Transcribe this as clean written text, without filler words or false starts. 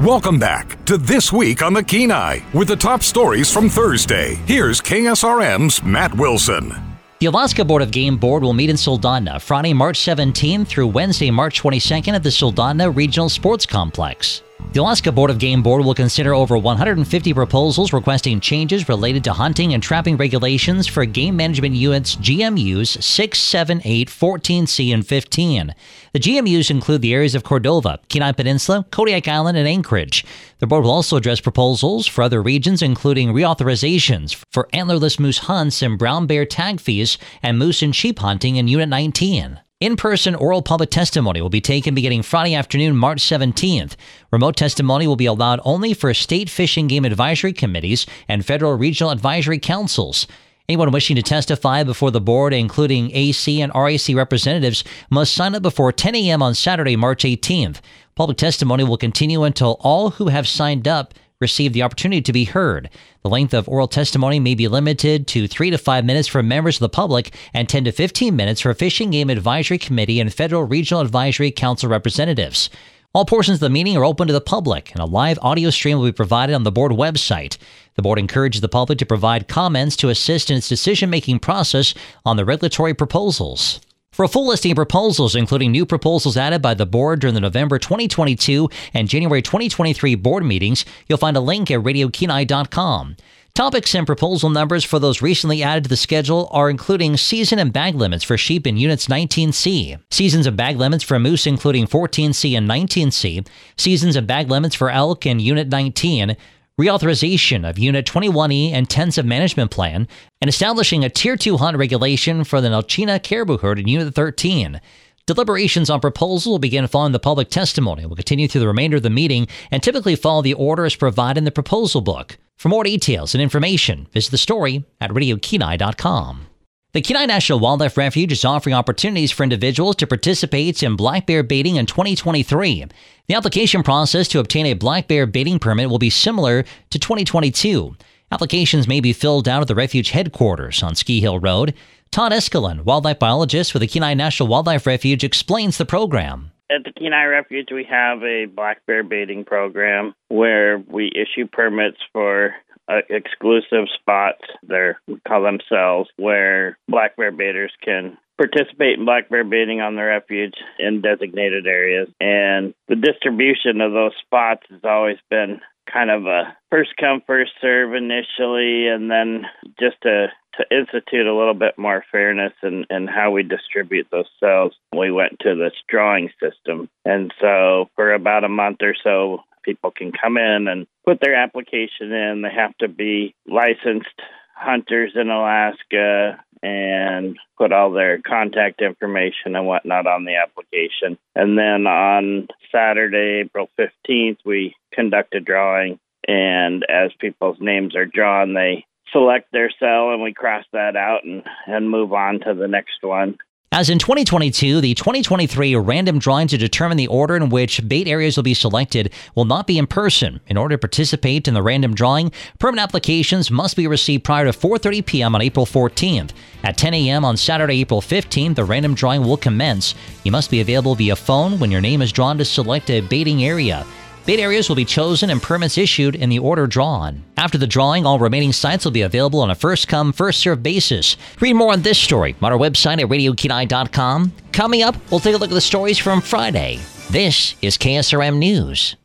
Welcome back to This Week on the Kenai with the top stories from Thursday. Here's KSRM's Matt Wilson. The Alaska Board of Game Board will meet in Soldotna Friday, March 17th through Wednesday, March 22nd at the Soldotna Regional Sports Complex. The Alaska Board of Game Board will consider over 150 proposals requesting changes related to hunting and trapping regulations for game management units GMUs 6, 7, 8, 14C, and 15. The GMUs include the areas of Cordova, Kenai Peninsula, Kodiak Island, and Anchorage. The board will also address proposals for other regions, including reauthorizations for antlerless moose hunts and brown bear tag fees and moose and sheep hunting in Unit 19. In-person oral public testimony will be taken beginning Friday afternoon, March 17th. Remote testimony will be allowed only for state fish and game advisory committees and federal regional advisory councils. Anyone wishing to testify before the board, including AC and RAC representatives, must sign up before 10 a.m. on Saturday, March 18th. Public testimony will continue until all who have signed up receive the opportunity to be heard. The length of oral testimony may be limited to 3 to 5 minutes for members of the public and 10 to 15 minutes for Fish and Game Advisory Committee and Federal Regional Advisory Council representatives. All portions of the meeting are open to the public, and a live audio stream will be provided on the board website. The board encourages the public to provide comments to assist in its decision-making process on the regulatory proposals. For a full listing of proposals, including new proposals added by the board during the November 2022 and January 2023 board meetings, you'll find a link at radiokenai.com. Topics and proposal numbers for those recently added to the schedule are including season and bag limits for sheep in Units 19C, seasons and bag limits for moose including 14C and 19C, seasons and bag limits for elk in Unit 19, reauthorization of Unit 21E Intensive Management Plan, and establishing a Tier 2 hunt regulation for the Nelchina caribou herd in Unit 13. Deliberations on proposals will begin following the public testimony and will continue through the remainder of the meeting and typically follow the order as provided in the proposal book. For more details and information, visit the story at radiokenai.com. The Kenai National Wildlife Refuge is offering opportunities for individuals to participate in black bear baiting in 2023. The application process to obtain a black bear baiting permit will be similar to 2022. Applications may be filled out at the refuge headquarters on Ski Hill Road. Todd Escalon, wildlife biologist with the Kenai National Wildlife Refuge, explains the program. At the Kenai Refuge, we have a black bear baiting program where we issue permits for exclusive spots, we call them cells, where black bear baiters can participate in black bear baiting on the refuge in designated areas. And the distribution of those spots has always been kind of a first come, first serve initially, and then just to institute a little bit more fairness in how we distribute those cells, we went to this drawing system. And so for about a month or so, people can come in and put their application in. They have to be licensed hunters in Alaska and put all their contact information and whatnot on the application. And then on Saturday, April 15th, we conduct a drawing. And as people's names are drawn, they select their cell and we cross that out and move on to the next one. As in 2022, the 2023 random drawing to determine the order in which bait areas will be selected will not be in person. In order to participate in the random drawing, permit applications must be received prior to 4:30 p.m. on April 14th. At 10 a.m. on Saturday, April 15th, the random drawing will commence. You must be available via phone when your name is drawn to select a baiting area. Bait areas will be chosen and permits issued in the order drawn. After the drawing, all remaining sites will be available on a first-come, first-served basis. Read more on this story on our website at radiokenai.com. Coming up, we'll take a look at the stories from Friday. This is KSRM News.